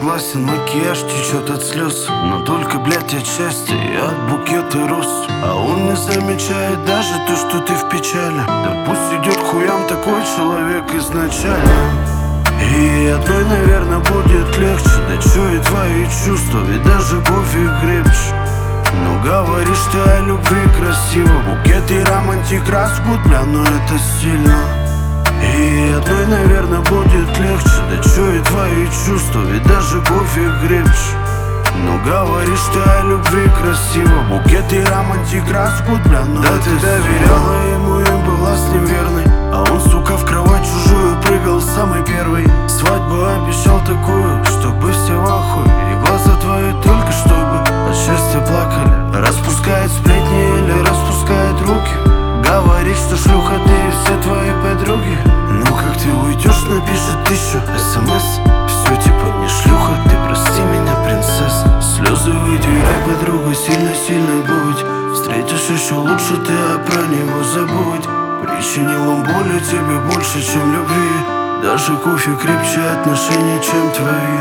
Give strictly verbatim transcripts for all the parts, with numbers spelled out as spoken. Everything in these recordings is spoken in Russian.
согласен, макияж течет от слез, но только, блядь, отчасти и от букета роз. А он не замечает даже то, что ты в печали. Да пусть идет хуям такой человек изначально. И одной, наверное, будет легче. Да чё и твои чувства, ведь даже кофе крепче. Ну говоришь ты о любви красиво, букет и романтик распут, бля, но это стильно. И одной, наверное, будет легче. Да чё и твои чувства, ведь даже кофе крепче. Ну говоришь ты о любви красиво, букет и романтик распут, бля, но да ты доверяла ему и была с ним верной, а он, сука, в кровать чужую прыгал самый первый. Свадьбу обещал такую, чтобы все в ахуе, и глаза твои только чтобы от счастья плакали. Распускает сплетни или распускает руки, говорит, что шлюха ты и все твои подруги. Ну как ты уйдешь, напишет тысячу смс. Все типа не шлюха, ты прости меня, принцесса. Слезы вытирай, подруга, сильно-сильно будь. Встретишь еще лучше, ты а про него забудь. Причинил он боли тебе больше, чем любви. Даже кофе крепче отношений, чем твои.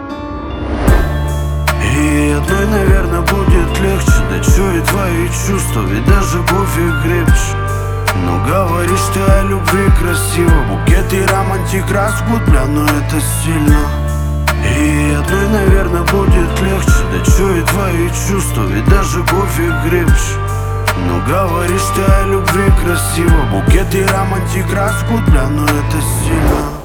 И одной, наверное, будет легче. Да чё и твои чувства, ведь даже кофе крепче. Ну говоришь ты о любви красиво, букет и романтик распут, бля, но это стильно. И одной, наверное, будет легче. Да чё и твои чувства, ведь даже кофе крепче. Ну говоришь ты о любви красиво, букет и романтик распут, бля, но это стильно.